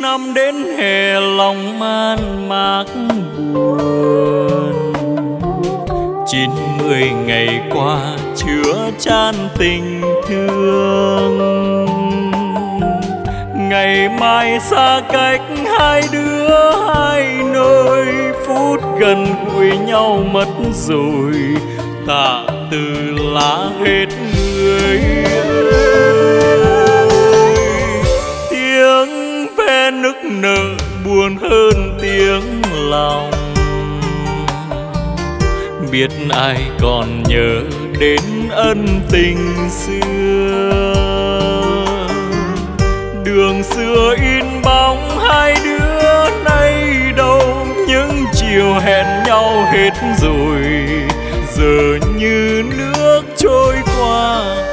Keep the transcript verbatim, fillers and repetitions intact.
năm đến hè lòng man mác buồn. Chín mươi ngày qua chứa chan tình thương, ngày mai xa cách hai đứa hai nơi, phút gần gũi nhau mất rồi, tạ từ lá hết người ơi. Tiếng ve nức nở buồn hơn tiếng lòng, biết ai còn nhớ đến ân tình xưa. Đường xưa in bóng hai đứa nay đâu, những chiều hẹn nhau hết rồi, giờ như nước trôi qua